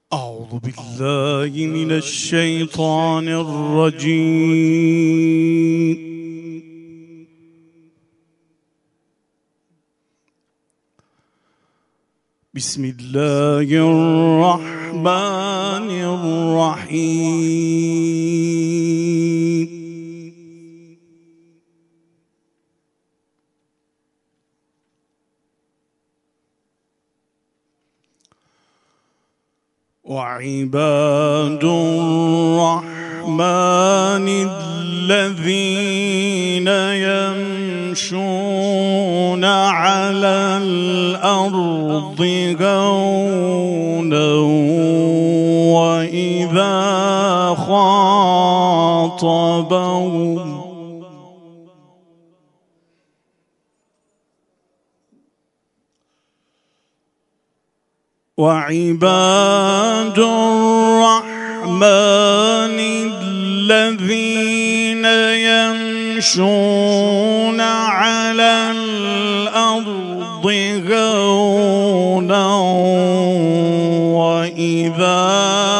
أعوذ بالله من الشيطان الرجيم. بسم الله الرحمن الرحيم. وعباد الرحمن الذين يمشون على الأرض هونا وعباد الرحمن الذين يمشون على الأرض هونا وإذا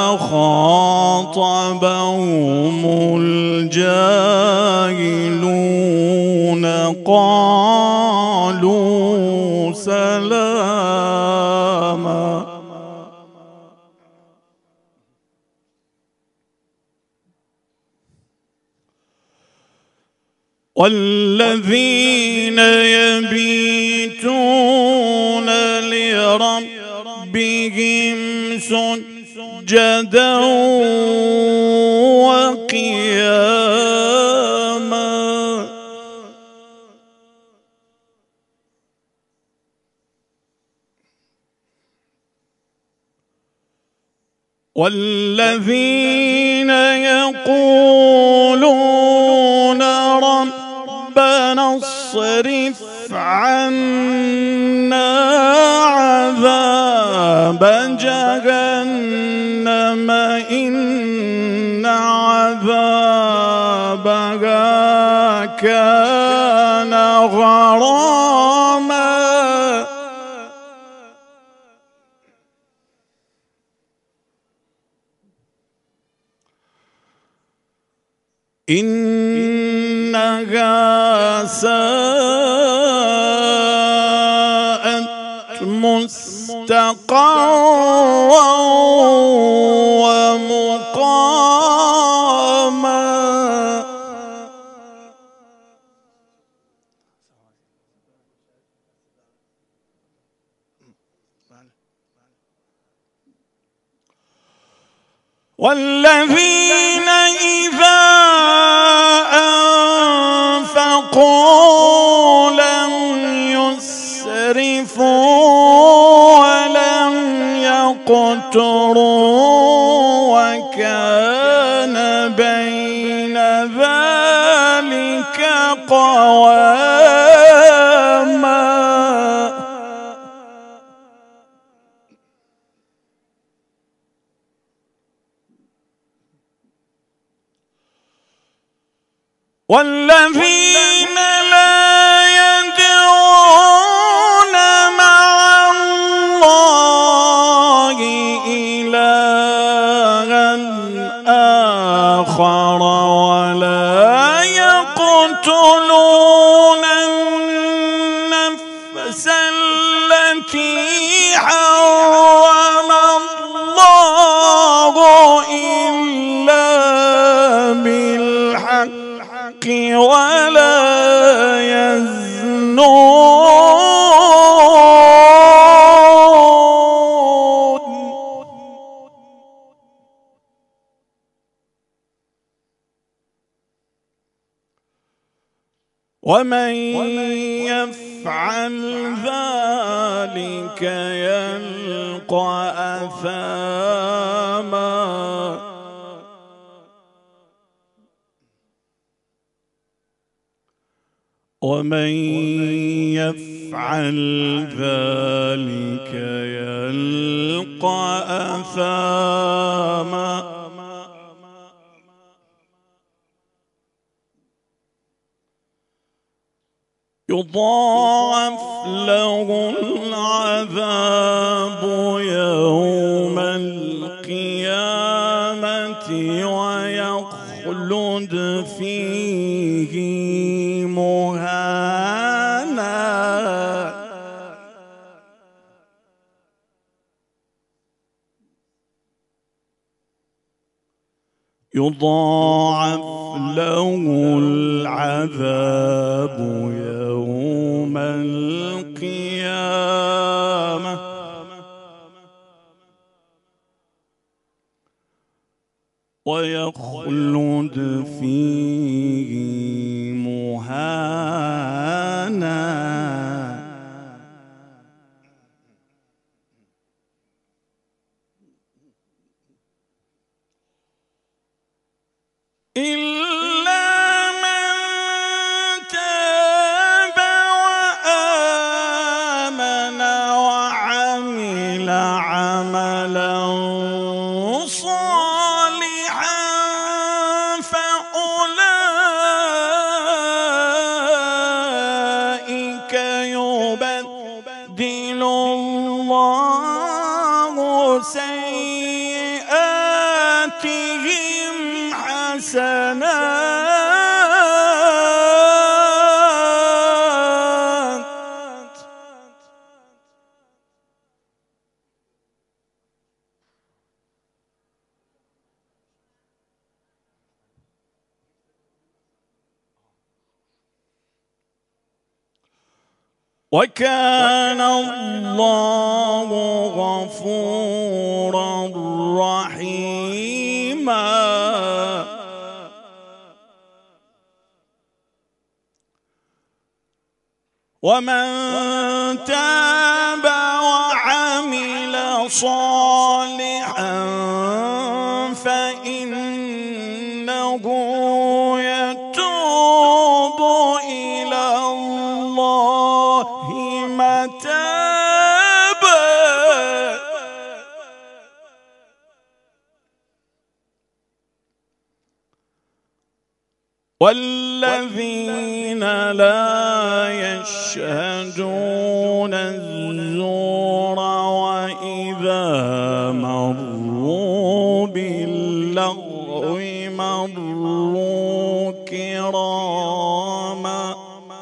خاطبهم الجاهلون قالوا سلاما. والذين يبيتون لربهم سجدا وقياما والذين يقولون ربنا اصرف عنا عذاب جهنم إن عذابها كان غراما إنها ساءت مستقرا ومقاما. والذين إذا أنفقوا لم يسرفوا ولم يقتروا وكان بين ذلك قواما. والذين لا يدعون مع الله إلها آخر ولا يقتلون النفس التي حرم الله إلا بالحق ولا يزنون ومن يفعل ذلك يلقى أثاما. ومن يفعل ذلك يلقى أثاما. يضاعف له العذاب يوم القيامة ويخلد فيه مهانا يضاعف له العذاب يوم القيامة ويخلد فيه مهانا إلا من تاب وآمن وعمل عملا صالحا فأولئك يبدل الله سيئاتهم حسنات وكان الله غفورا رحيما ومن تاب وعمل صالحا فإنه يتوب إلى الله متابا والذين لا يشهدون الزور وإذا مروا باللغو مروا كراما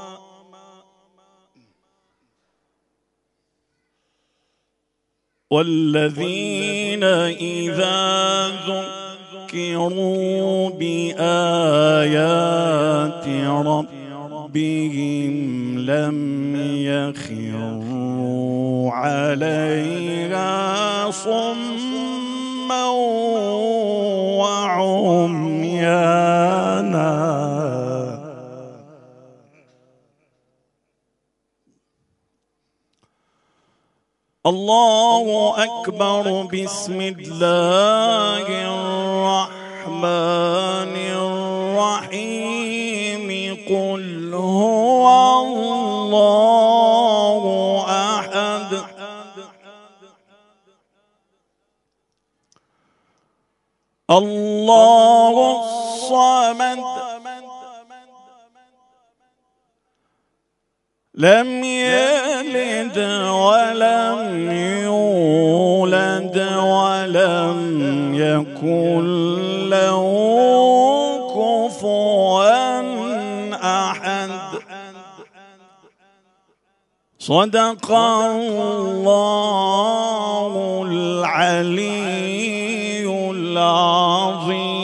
والذين إذا ذكروا بآيات ربهم لم يخروا عليها صما وعميانا الله أكبر بسم الله الرحمن الرحيم قل هو الله أحد الله الصمد لم يلد ولم يولد ولم يكن له كفوا أحد صدق الله العلي العظيم.